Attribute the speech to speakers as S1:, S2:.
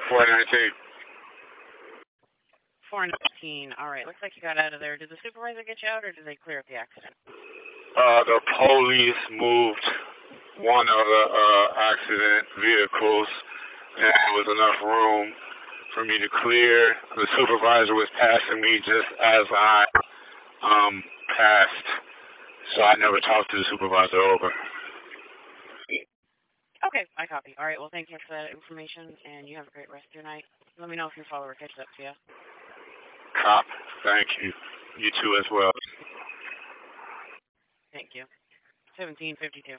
S1: 419.
S2: 419. All right. Looks like you got out of there. Did the supervisor get you out, or did they clear up the accident?
S1: The police moved one of the accident vehicles, and there was enough room for me to clear. The supervisor was passing me just as I passed, so I never talked to the supervisor over.
S2: Okay, I copy. All right, well, thank you for that information, and you have a great rest of your night. Let me know if your follower catches up to you.
S1: Cop, thank you. You too as well.
S2: Thank you. 1752.